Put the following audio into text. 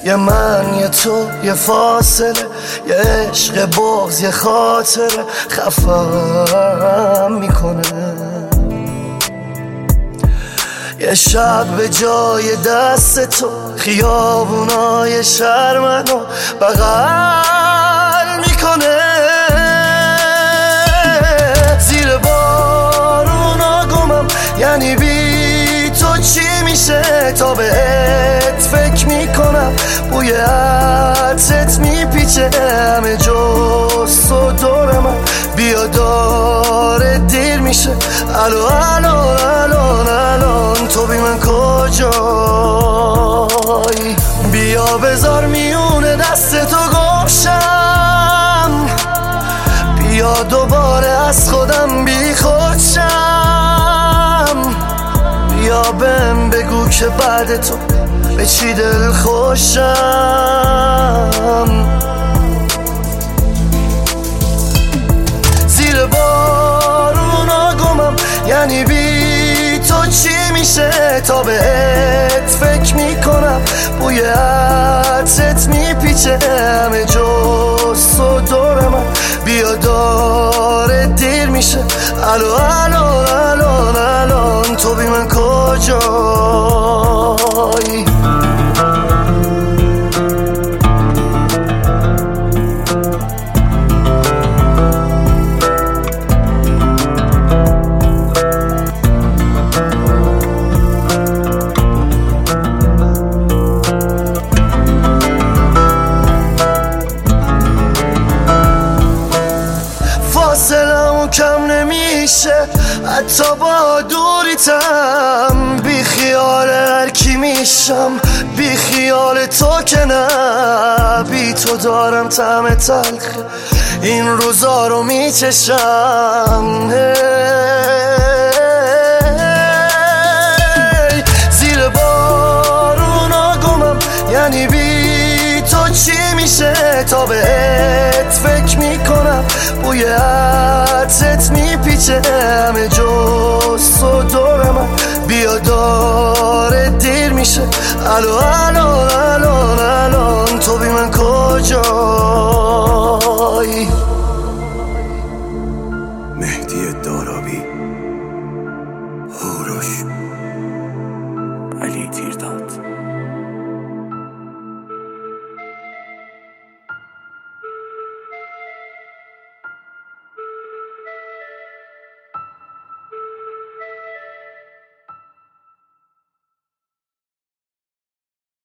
یه من یه تو یه فاصله، یه عشق بغض یه خاطره خفم میکنه. یه شب به جای دست تو خیابونای شهر منو بغل میکنه. زیر بارونا گمم، یعنی بی تو چی میشه؟ تا بهت فکر میکنم، بوی عطرت میپیچه همه جز تو دور من. بیا داره دیر میشه، الان تو بی من کجایی؟ بیا بذار میونه دست تو گمشم، بیا دوباره از خودم بی خودشم. بیا بهم بگو که بعد تو به چی دل خوشم. زیر بارونا گمم، یعنی بی تو چی میشه؟ تا بهت فکر میکنم، بوی عطرت میپیچه همه جز تو دور من. بیا داره دیر میشه، الان تو بی من کجایی؟ فاصلمو کم نمیشه حتی با دوریتم. بی خیال هر کی میشم، بی خیال تو که نه. بی تو دارم طعم تلخ این روزا رو میچشم. زیر بارونا گمم، یعنی بی تو چی میشه؟ تا بهت فکر میکنم، بوی عطرت میپیچه همه جز تو دور من. بیا داره دیر میشه، الان تو بی من کجایی؟ مهدی دارابی.